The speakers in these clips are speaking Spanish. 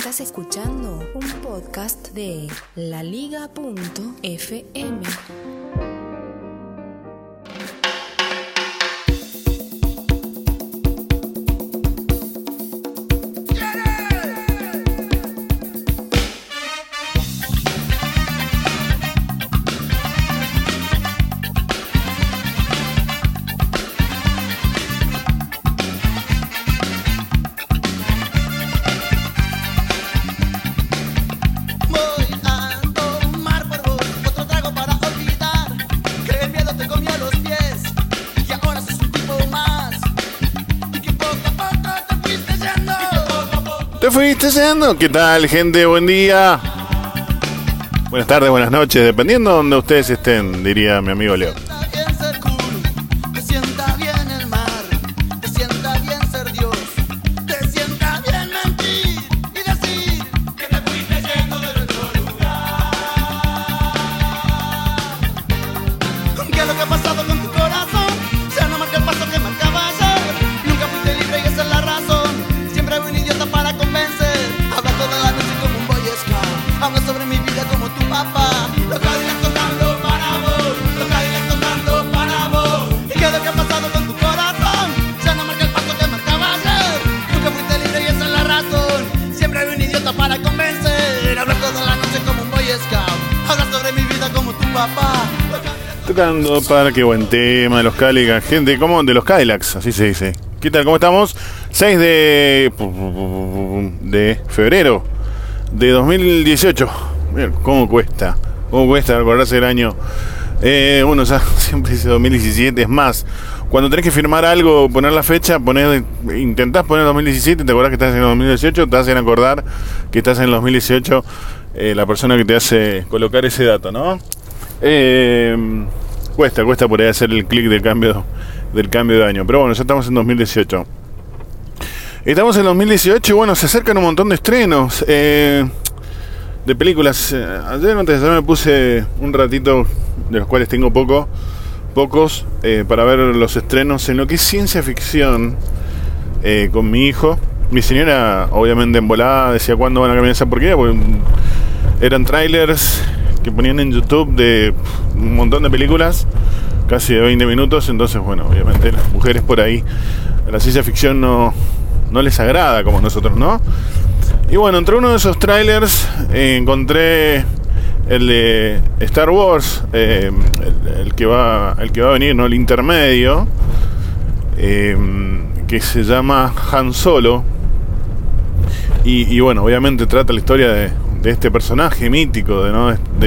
Estás escuchando un podcast de laliga.fm. ¿Te fuiste yendo? ¿Qué tal, gente? Buen día. Buenas tardes, buenas noches, dependiendo de donde ustedes estén, diría mi amigo Leo. Tocando para qué buen tema de los Cadillacs, gente, ¿cómo? De los Cadillacs, así se dice. ¿Qué tal? ¿Cómo estamos? 6 de febrero de 2018. Miren, ¿cómo cuesta recordarse el año? Uno ya siempre dice 2017, es más, cuando tenés que firmar algo, poner la fecha, intentás poner 2017, te acordás que estás en el 2018, te hacen acordar que estás en el 2018, la persona que te hace colocar ese dato, ¿no? Cuesta por ahí hacer el clic del cambio de año. Pero bueno, ya estamos en 2018. Estamos en 2018 y bueno, se acercan un montón de estrenos de películas. Ayer antes de me puse un ratito, de los cuales tengo pocos, para ver los estrenos en lo que es ciencia ficción con mi hijo. Mi señora, obviamente embolada, decía cuándo van a cambiar esa porquería, porque eran trailers que ponían en YouTube de un montón de películas, casi de 20 minutos, entonces bueno, obviamente las mujeres por ahí, la ciencia ficción no les agrada como nosotros, ¿no? Y bueno, entre uno de esos trailers encontré el de Star Wars, el que va a venir, ¿no? El intermedio, que se llama Han Solo, y bueno, obviamente trata la historia de este personaje mítico de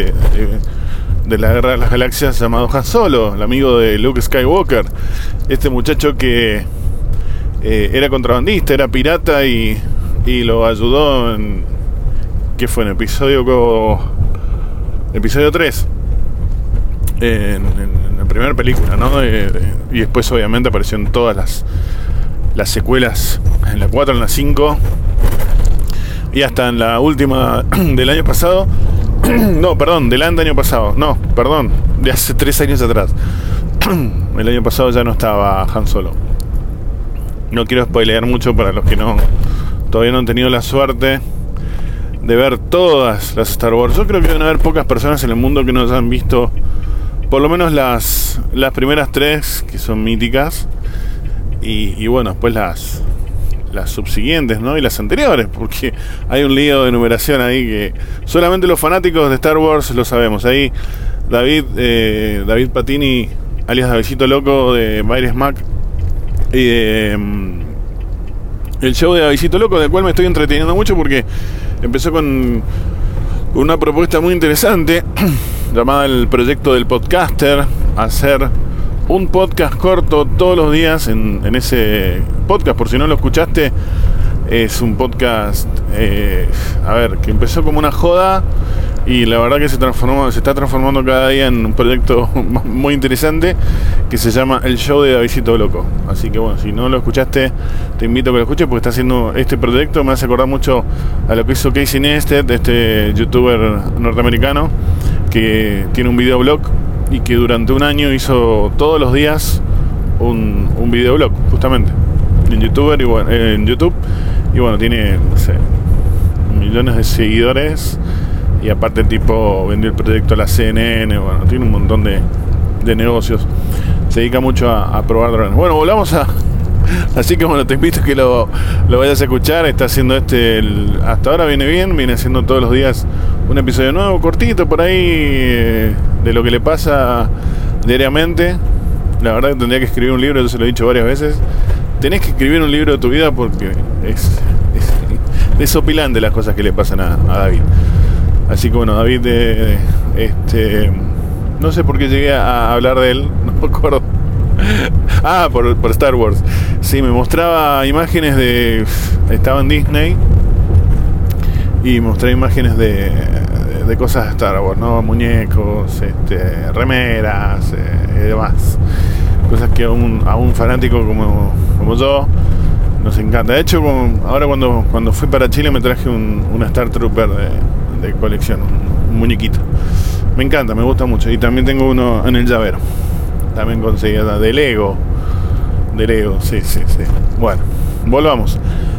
la Guerra de las Galaxias llamado Han Solo, el amigo de Luke Skywalker, este muchacho que era contrabandista, era pirata y lo ayudó en, ¿qué fue? En episodio 3, en la primera película, ¿no? Y después obviamente apareció en todas las secuelas, en la 4, en la 5 y hasta en la última del año pasado. Del año pasado. De hace 3 años atrás. El año pasado ya no estaba Han Solo. No quiero spoilear mucho para los que todavía no han tenido la suerte de ver todas las Star Wars. Yo creo que deben haber pocas personas en el mundo que no hayan visto por lo menos las primeras 3, que son míticas, y bueno, después las subsiguientes, ¿no? Y las anteriores, porque hay un lío de numeración ahí que solamente los fanáticos de Star Wars lo sabemos. Ahí David Patini, alias Davidcito Loco, de Baires Mac, y el show de Davidcito Loco, del cual me estoy entreteniendo mucho porque empezó con una propuesta muy interesante llamada el proyecto del podcaster, hacer un podcast corto todos los días. En ese podcast, por si no lo escuchaste, es un podcast que empezó como una joda y la verdad que se está transformando cada día en un proyecto muy interesante que se llama El Show de Davidcito Loco. Así que bueno, si no lo escuchaste, te invito a que lo escuches, porque está haciendo este proyecto, me hace acordar mucho a lo que hizo Casey Neistat, este youtuber norteamericano que tiene un videoblog y que durante un año hizo todos los días un videoblog, justamente en YouTube, y bueno, tiene, no sé, millones de seguidores. Y aparte el tipo vendió el proyecto a la CNN. Bueno, tiene un montón de negocios. Se dedica mucho a probar drones. Bueno, volvamos a... Así que bueno, te invito a que lo vayas a escuchar. Está haciendo hasta ahora viene bien. Viene haciendo todos los días un episodio nuevo, cortito por ahí, de lo que le pasa diariamente. La verdad que tendría que escribir un libro. Yo se lo he dicho varias veces. Tenés que escribir un libro de tu vida porque es desopilante las cosas que le pasan a David. Así que bueno, David, no sé por qué llegué a hablar de él, no me acuerdo. Por Star Wars. Sí, me mostraba imágenes estaba en Disney y mostré imágenes de cosas de Star Wars, ¿no? Muñecos, remeras y demás. Cosas que a un fanático como yo nos encanta. De hecho, ahora cuando fui para Chile me traje una Star Trooper de colección, un muñequito. Me encanta, me gusta mucho. Y también tengo uno en el llavero. También conseguí de Lego. Sí. Bueno, volvamos.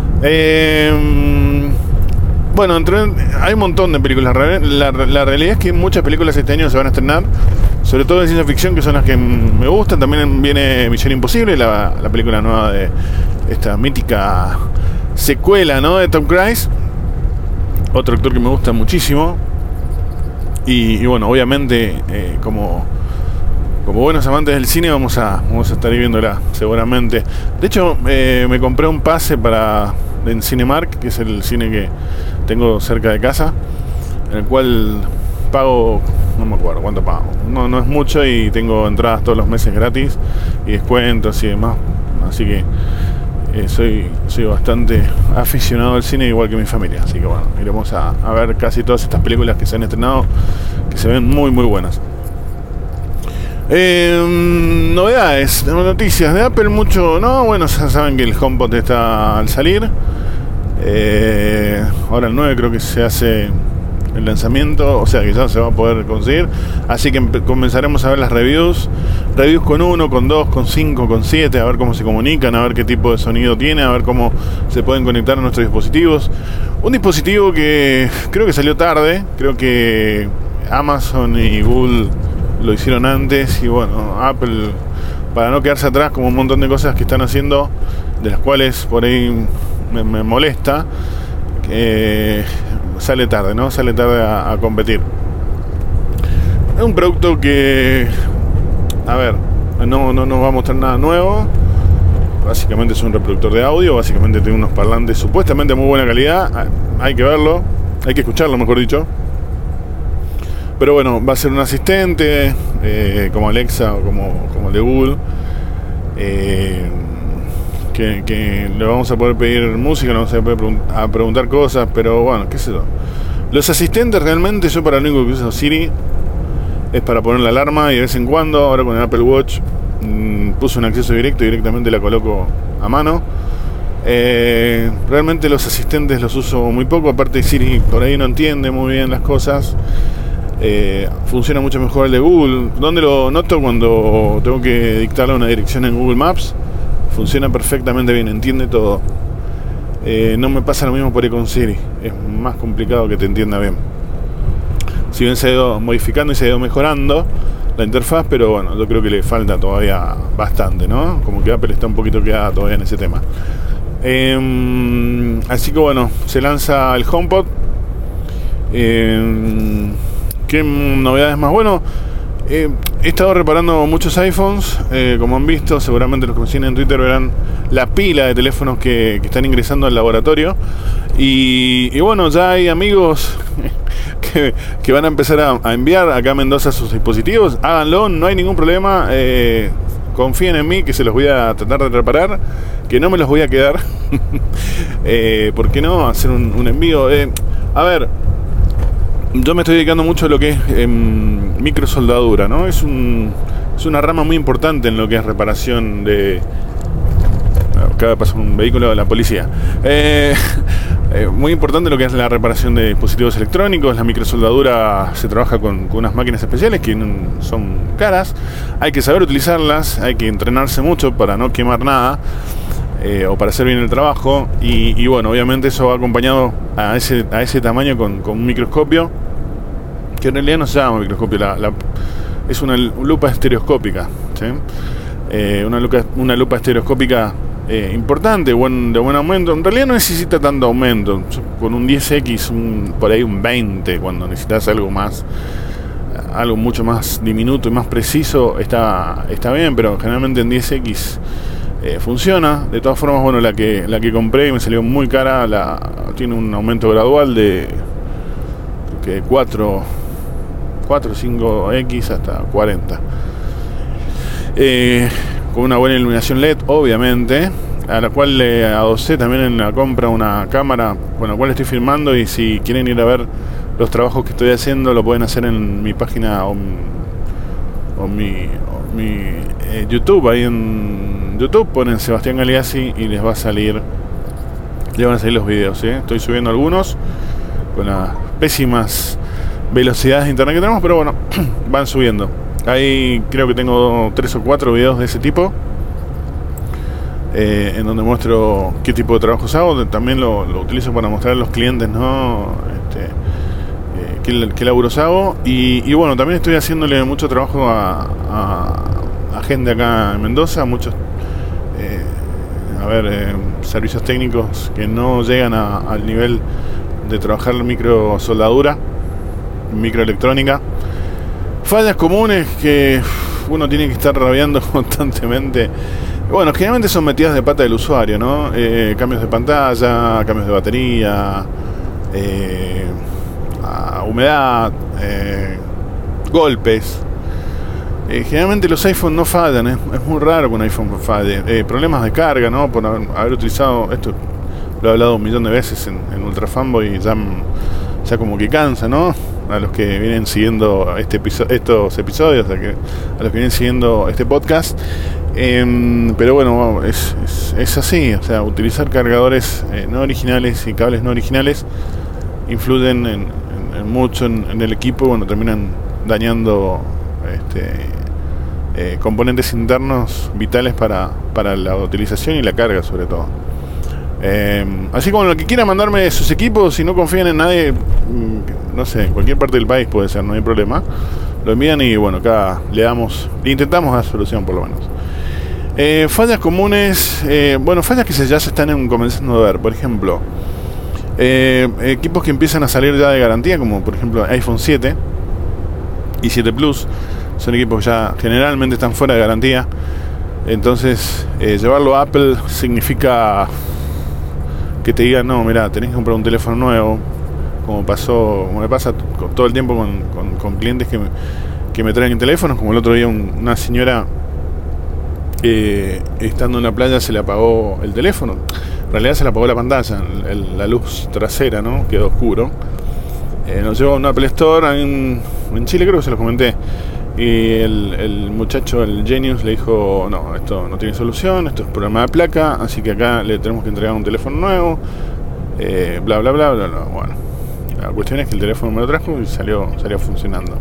Bueno, hay un montón de películas. La realidad es que muchas películas este año se van a estrenar, sobre todo de ciencia ficción, que son las que me gustan. También viene Misión Imposible, la película nueva de esta mítica secuela, ¿no?, de Tom Cruise, otro actor que me gusta muchísimo. Y bueno, obviamente, como buenos amantes del cine vamos a estar viéndola seguramente. De hecho, me compré un pase en Cinemark, que es el cine que tengo cerca de casa, en el cual pago, no me acuerdo cuánto pago, no es mucho, y tengo entradas todos los meses gratis y descuentos y demás. Así que soy bastante aficionado al cine, igual que mi familia. Así que bueno, iremos a ver casi todas estas películas que se han estrenado, que se ven muy muy buenas. Novedades, noticias de Apple, mucho, ¿no? Bueno, ya saben que el HomePod está al salir. Ahora el 9 creo que se hace el lanzamiento, o sea que ya se va a poder conseguir. Así que comenzaremos a ver las reviews con 1, con 2, con 5, con 7, a ver cómo se comunican, a ver qué tipo de sonido tiene, a ver cómo se pueden conectar a nuestros dispositivos. Un dispositivo que creo que salió tarde, creo que Amazon y Google lo hicieron antes, y bueno, Apple, para no quedarse atrás, como un montón de cosas que están haciendo, de las cuales por ahí me molesta, sale tarde, ¿no? Sale tarde a competir. Es un producto que, a ver, no nos va a mostrar nada nuevo. Básicamente es un reproductor de audio, básicamente tiene unos parlantes supuestamente de muy buena calidad. Hay que verlo, hay que escucharlo, mejor dicho. Pero bueno, va a ser un asistente, como Alexa o como el de Google, que le vamos a poder pedir música, le vamos a poder preguntar cosas, pero bueno, qué sé yo. Los asistentes realmente, yo para lo único que uso Siri es para poner la alarma, y de vez en cuando, ahora con el Apple Watch, puse un acceso directo y directamente la coloco a mano. Realmente los asistentes los uso muy poco, aparte Siri por ahí no entiende muy bien las cosas. Funciona mucho mejor el de Google. Donde lo noto, cuando tengo que dictarle una dirección en Google Maps, funciona perfectamente bien, entiende todo. No me pasa lo mismo por ahí con Siri, es más complicado que te entienda bien. Si bien se ha ido modificando y se ha ido mejorando la interfaz, pero bueno, yo creo que le falta todavía bastante, ¿no? Como que Apple está un poquito quedada todavía en ese tema. Así que bueno, se lanza el HomePod. ¿Qué novedades más? Bueno, he estado reparando muchos iPhones, como han visto, seguramente los que me siguen en Twitter verán la pila de teléfonos que están ingresando al laboratorio. Y bueno, ya hay amigos que van a empezar a enviar acá a Mendoza sus dispositivos. Háganlo, no hay ningún problema. Confíen en mí, que se los voy a tratar de reparar, que no me los voy a quedar. ¿Por qué no hacer un envío? A ver, yo me estoy dedicando mucho a lo que es microsoldadura, ¿no? Es una rama muy importante en lo que es reparación de... Acaba de pasar un vehículo de la policía. Muy importante lo que es la reparación de dispositivos electrónicos. La microsoldadura se trabaja con unas máquinas especiales que son caras. Hay que saber utilizarlas, hay que entrenarse mucho para no quemar nada. o para hacer bien el trabajo. Y bueno, obviamente eso va acompañado a ese tamaño con un microscopio, que en realidad no se llama microscopio, es una lupa estereoscópica, ¿sí? Una lupa estereoscópica importante, de buen aumento. En realidad no necesita tanto aumento. Con un 10x, por ahí un 20, cuando necesitas algo mucho más diminuto y más preciso, está bien, pero generalmente en 10x funciona. De todas formas, bueno, la que compré y me salió muy cara, tiene un aumento gradual de 4 o 5x hasta 40, con una buena iluminación LED, obviamente, a la cual le adosé también en la compra una cámara con la cual estoy filmando, y si quieren ir a ver los trabajos que estoy haciendo, lo pueden hacer en mi página o mi YouTube. Ahí en YouTube ponen Sebastián Galeazzi y les van a salir los videos, ¿sí? Estoy subiendo algunos con las pésimas velocidades de internet que tenemos, pero bueno, van subiendo. Ahí creo que tengo 3 o 4 videos de ese tipo, en donde muestro qué tipo de trabajos hago. También lo utilizo para mostrar a los clientes, ¿no? Qué laburos hago. Y bueno, también estoy haciéndole mucho trabajo a gente acá en Mendoza, muchos servicios técnicos que no llegan al nivel de trabajar microsoldadura, microelectrónica. Fallas comunes que uno tiene que estar rabiando constantemente. Bueno, generalmente son metidas de pata del usuario, ¿no? Cambios de pantalla, cambios de batería, humedad, golpes. Generalmente los iPhones no fallan, es muy raro que un iPhone falle. Problemas de carga, ¿no? Por haber utilizado esto, lo he hablado 1.000.000 de veces en Ultra Fanboy, y ya como que cansa, ¿no? A los que vienen siguiendo estos episodios, a los que vienen siguiendo este podcast. Pero bueno, es así. O sea, utilizar cargadores no originales y cables no originales influyen en mucho en el equipo. Bueno, terminan dañando componentes internos vitales para la utilización y la carga, sobre todo. Así como lo que quieran mandarme sus equipos, si no confían en nadie, no sé, en cualquier parte del país puede ser, no hay problema, lo envían y bueno, acá intentamos dar solución por lo menos. Fallas comunes, fallas que ya se están comenzando a ver. Por ejemplo, equipos que empiezan a salir ya de garantía, como por ejemplo iPhone 7 y 7 Plus, son equipos que ya generalmente están fuera de garantía. Entonces llevarlo a Apple significa que te digan: no, mira, tenés que comprar un teléfono nuevo, como me pasa todo el tiempo con clientes que me traen teléfonos. Como el otro día una señora, estando en la playa, se le apagó el teléfono. En realidad se le apagó la pantalla, la luz trasera, ¿no? Quedó oscuro. Nos llevó a un Apple Store en Chile, creo que se lo comenté. Y el muchacho, el Genius, le dijo: no, esto no tiene solución, esto es problema de placa, así que acá le tenemos que entregar un teléfono nuevo, bla bla bla bla bla. Bueno, la cuestión es que el teléfono me lo trajo y salió funcionando.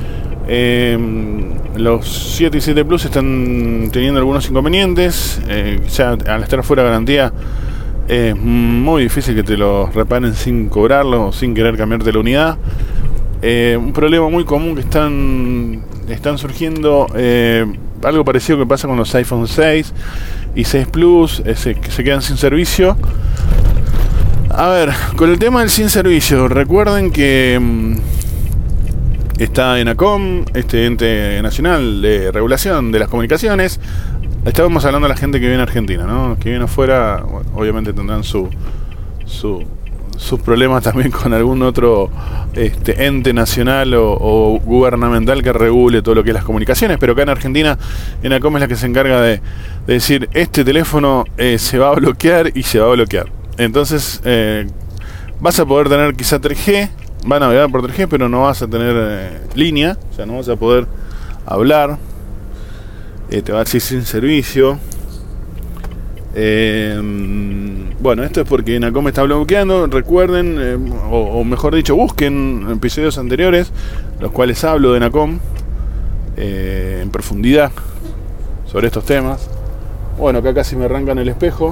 Los 7 y 7 Plus están teniendo algunos inconvenientes. Ya al estar fuera de garantía, es muy difícil que te lo reparen sin cobrarlo o sin querer cambiarte la unidad. Un problema muy común que están surgiendo, algo parecido que pasa con los iPhone 6 y 6 Plus, que se quedan sin servicio. A ver, con el tema del sin servicio, recuerden que está ENACOM, este ente nacional de regulación de las comunicaciones. Estábamos hablando de la gente que viene a Argentina, ¿no? Los que vienen afuera, bueno, obviamente tendrán sus problemas también con algún otro ente nacional o gubernamental que regule todo lo que es las comunicaciones. Pero acá en Argentina, ENACOM es la que se encarga de decir: este teléfono se va a bloquear y se va a bloquear. Entonces vas a poder tener quizá 3G, va a navegar por 3G, pero no vas a tener línea, o sea, no vas a poder hablar, te va a decir sin servicio. Bueno, esto es porque ENACOM está bloqueando. Recuerden, o mejor dicho, busquen episodios anteriores, los cuales hablo de ENACOM en profundidad sobre estos temas. Bueno, acá casi me arrancan el espejo.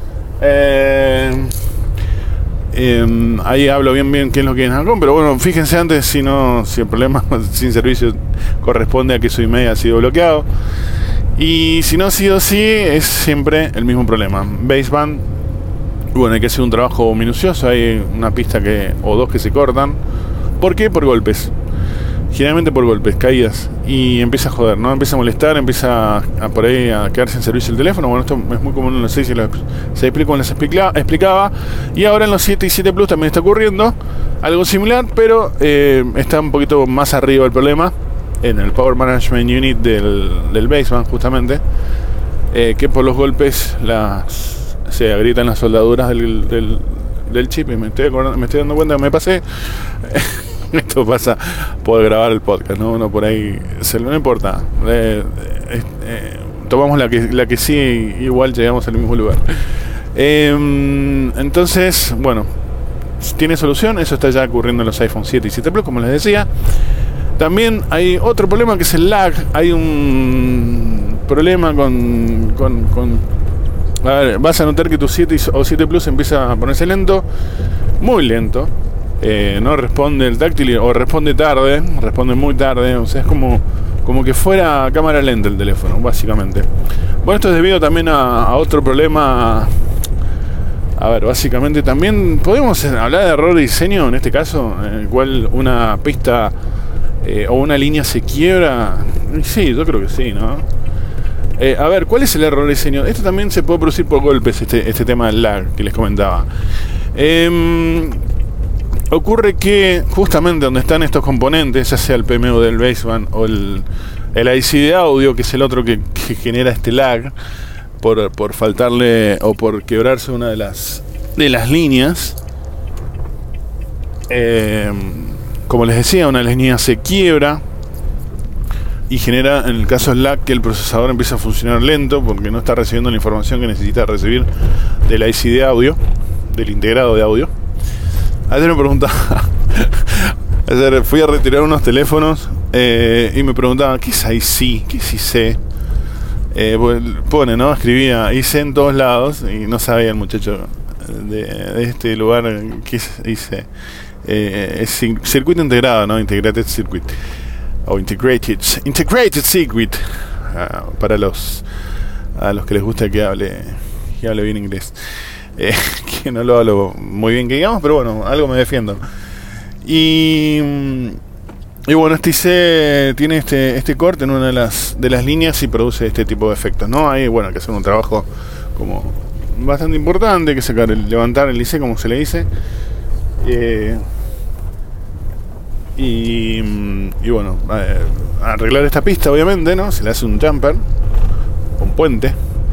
Ahí hablo bien qué es lo que es Nalcom, pero bueno, fíjense antes si el problema sin servicio corresponde a que su email ha sido bloqueado. Y si no ha sido así, es siempre el mismo problema. Baseband, bueno, hay que hacer un trabajo minucioso. Hay una pista o dos que se cortan. ¿Por qué? Por golpes. Generalmente por golpes, caídas. Y empieza a joder, ¿no? Empieza a molestar, empieza por ahí a quedarse en servicio el teléfono. Bueno, esto es muy común en los 6 y los 6 Plus, como les explicaba. Y ahora en los 7 y 7 Plus también está ocurriendo algo similar, pero está un poquito más arriba el problema. En el Power Management Unit del Baseband, justamente. Que por los golpes se agrietan las soldaduras del chip. Y me estoy dando cuenta que me pasé. Esto pasa por grabar el podcast, ¿no? Uno por ahí no importa. Tomamos la que sí, igual llegamos al mismo lugar. Entonces, bueno, tiene solución. Eso está ya ocurriendo en los iPhone 7 y 7 Plus, como les decía. También hay otro problema que es el lag. Hay un problema con a ver, vas a notar que tu 7 o 7 Plus empieza a ponerse lento, muy lento. No responde el táctil, o responde muy tarde. O sea, es como que fuera cámara lenta el teléfono, básicamente. Bueno, esto es debido también a otro problema. A ver, básicamente también podemos hablar de error de diseño en este caso, en el cual una pista o una línea se quiebra. Sí, yo creo que sí, ¿no? A ver, ¿cuál es el error de diseño? Esto también se puede producir por golpes, este tema del lag que les comentaba. Ocurre que justamente donde están estos componentes, ya sea el PMU del Baseband o el IC de audio, que es el otro que genera este lag por faltarle o por quebrarse una de las líneas, como les decía, una de las líneas se quiebra y genera, en el caso del lag, que el procesador empieza a funcionar lento porque no está recibiendo la información que necesita recibir del IC de audio, del integrado de audio. Ayer me preguntaba, ayer fui a retirar unos teléfonos y me preguntaba, ¿qué es IC? ¿Qué es IC? Pone, ¿no? Escribía IC en todos lados y no sabía el muchacho de este lugar qué es IC. Es circuito integrado, ¿no? Integrated Circuit. O Integrated Circuit. Para a los que les gusta que hable bien inglés. Que no lo hablo muy bien que digamos, pero bueno, algo me defiendo. Y bueno, este IC tiene este corte en una de las líneas y produce este tipo de efectos, ¿no? Hay, bueno, que hacer un trabajo como bastante importante, que levantar el IC, como se le dice. Y bueno, arreglar esta pista, obviamente, ¿no? Se le hace un jumper, un puente.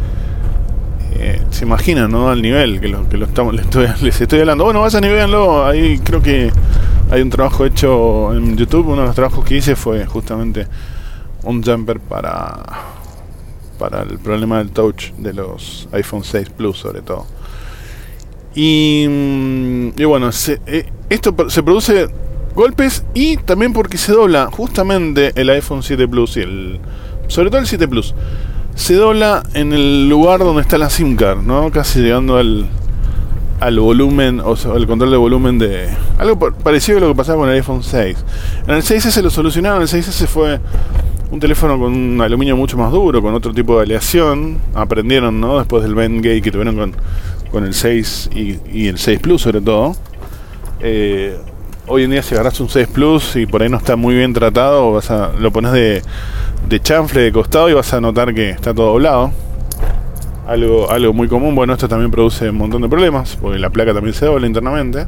Se imaginan, ¿no? Al nivel que les estoy hablando. Bueno, vayan y véanlo. Ahí creo que hay un trabajo hecho en YouTube. Uno de los trabajos que hice fue justamente un jumper para el problema del touch de los iPhone 6 Plus, sobre todo. Y bueno, esto se produce golpes y también porque se dobla justamente el iPhone 7 Plus y sobre todo el 7 Plus. Se dobla en el lugar donde está la SIM card, ¿no? Casi llegando al volumen, o sea, el control de volumen de... Algo parecido a lo que pasaba con el iPhone 6. En el 6S lo solucionaron. El 6S fue un teléfono con un aluminio mucho más duro, con otro tipo de aleación. Aprendieron, ¿no? Después del Bendgate que tuvieron con el 6 y el 6 Plus, sobre todo. Hoy en día si agarras un 6 Plus y por ahí no está muy bien tratado, lo pones de chanfle de costado y vas a notar que está todo doblado. Algo muy común. Bueno, esto también produce un montón de problemas porque la placa también se dobla internamente.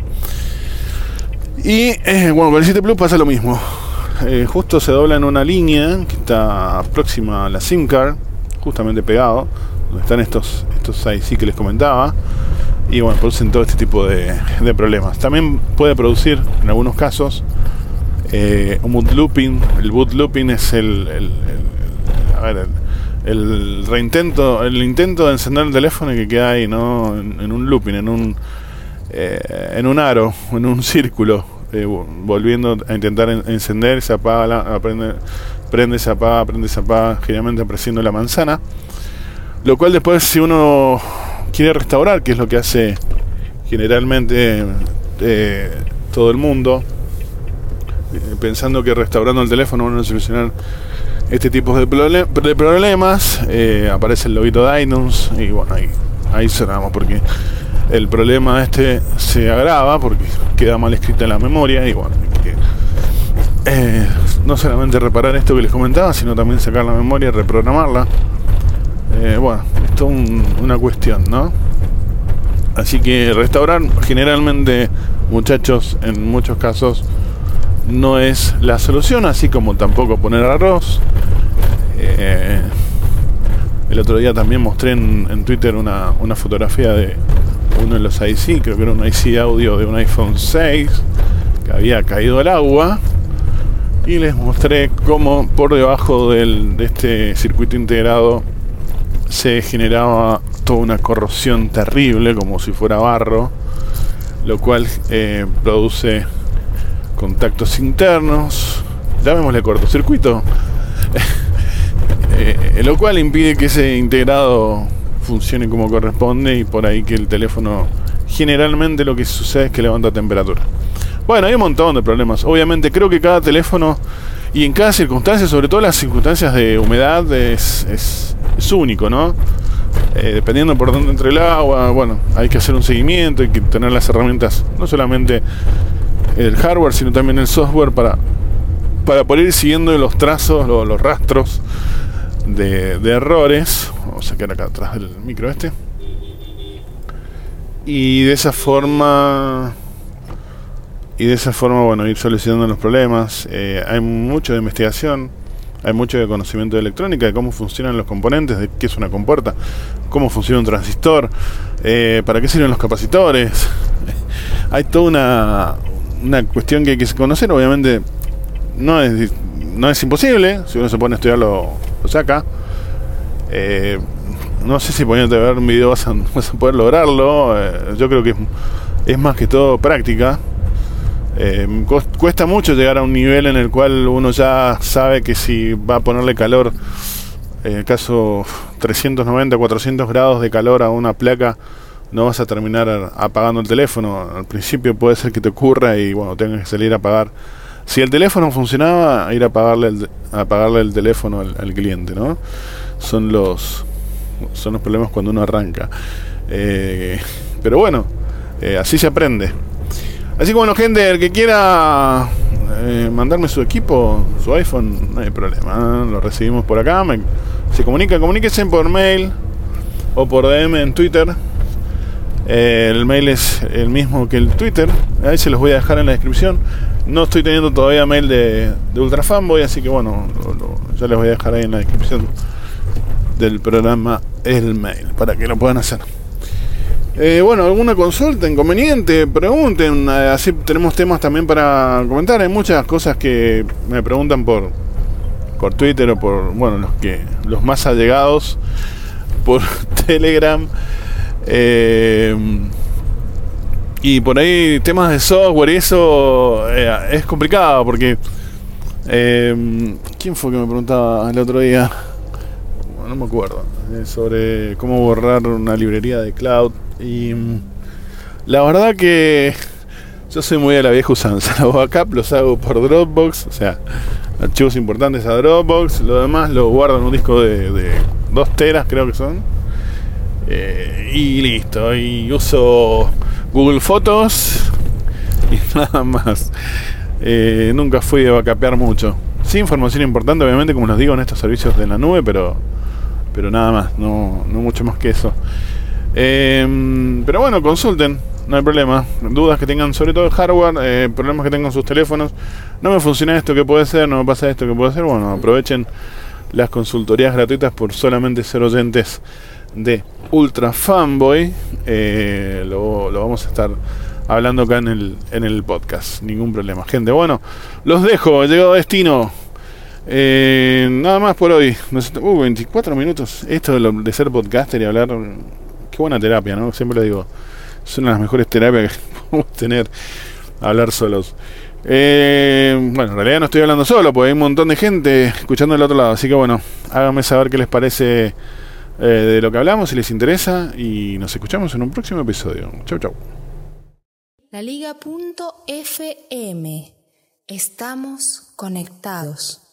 Y bueno, con el 7 Plus pasa lo mismo. Justo se dobla en una línea que está próxima a la SIM card, justamente pegado donde están estos IC que les comentaba. Y bueno, producen todo este tipo de problemas. También puede producir, en algunos casos, un boot looping. El boot looping es el intento de encender el teléfono y que queda ahí, ¿no? En un looping, en un aro, en un círculo, volviendo a intentar encender, se apaga, prende, se apaga, generalmente apareciendo la manzana. Lo cual después, si uno quiere restaurar, que es lo que hace generalmente todo el mundo, pensando que restaurando el teléfono van a solucionar este tipo de problemas, aparece el loguito de iTunes y bueno, ahí cerramos, porque el problema se agrava porque queda mal escrita en la memoria y bueno, no solamente reparar esto que les comentaba, sino también sacar la memoria y reprogramarla. Bueno, esto es una cuestión, ¿no? Así que restaurar generalmente, muchachos, en muchos casos no es la solución, así como tampoco poner arroz. El otro día también mostré en Twitter una fotografía de uno de los IC, creo que era un IC audio de un iPhone 6 que había caído al agua, y les mostré cómo por debajo de este circuito integrado se generaba toda una corrosión terrible, como si fuera barro, lo cual produce contactos internos, llamémosle cortocircuito, lo cual impide que ese integrado funcione como corresponde, y por ahí que el teléfono generalmente lo que sucede es que levanta temperatura. Bueno, hay un montón de problemas. Obviamente creo que cada teléfono y en cada circunstancia, sobre todo las circunstancias de humedad, es único, ¿no? Dependiendo por dónde entre el agua, bueno, hay que hacer un seguimiento, hay que tener las herramientas, no solamente el hardware, sino también el software para poder ir siguiendo los trazos, los rastros de errores. Vamos a sacar acá atrás del micro y de esa forma bueno, ir solucionando los problemas. Hay mucho de investigación, hay mucho de conocimiento de electrónica, de cómo funcionan los componentes, de qué es una compuerta, cómo funciona un transistor, para qué sirven los capacitores. Hay toda una cuestión que hay que conocer. Obviamente no es imposible, si uno se pone a estudiar lo saca. No sé si poniéndote a ver un video vas a poder lograrlo. Yo creo que es más que todo práctica. Cuesta mucho llegar a un nivel en el cual uno ya sabe que si va a ponerle calor, en el caso 390, 400 grados de calor a una placa, no vas a terminar apagando el teléfono. Al principio puede ser que te ocurra y bueno, tengas que salir a apagar. Si el teléfono funcionaba, ir a apagarle el teléfono al cliente, ¿no? Son los problemas cuando uno arranca. Pero bueno, así se aprende. Así que bueno, gente, el que quiera mandarme su equipo, su iPhone, no hay problema, lo recibimos por acá. Comuníquense por mail o por DM en Twitter. El mail es el mismo que el Twitter, ahí se los voy a dejar en la descripción. No estoy teniendo todavía mail de Ultra Fanboy, así que bueno, ya les voy a dejar ahí en la descripción del programa el mail para que lo puedan hacer. Bueno, alguna consulta, inconveniente, pregunten, así tenemos temas también para comentar. Hay muchas cosas que me preguntan por Twitter o por, bueno, los más allegados por Telegram, y por ahí temas de software y eso es complicado porque ¿quién fue que me preguntaba el otro día? No me acuerdo, sobre cómo borrar una librería de cloud. Y la verdad que yo soy muy de la vieja usanza. Los backups los hago por Dropbox, o sea, archivos importantes a Dropbox. Lo demás lo guardo en un disco de 2 teras, creo que son, y listo. Y uso Google Fotos y nada más. Nunca fui de backupear mucho. Sí, información importante, obviamente, como les digo, en estos servicios de la nube, pero nada más, no mucho más que eso. Pero bueno, consulten, no hay problema. Dudas que tengan sobre todo el hardware, problemas que tengan sus teléfonos, no me funciona esto, ¿qué puede ser? No me pasa esto, ¿qué puede ser? Bueno, aprovechen las consultorías gratuitas por solamente ser oyentes de Ultra Fanboy. Lo vamos a estar hablando acá en el podcast, ningún problema, gente. Bueno, los dejo, he llegado a destino. Nada más por hoy. 24 minutos. Esto de ser podcaster y hablar, qué buena terapia, ¿no? Siempre lo digo, es una de las mejores terapias que podemos tener, hablar solos. Bueno, en realidad no estoy hablando solo, porque hay un montón de gente escuchando del otro lado. Así que bueno, háganme saber qué les parece de lo que hablamos si les interesa. Y nos escuchamos en un próximo episodio. Chau, chau. LaLiga.fm. Estamos conectados.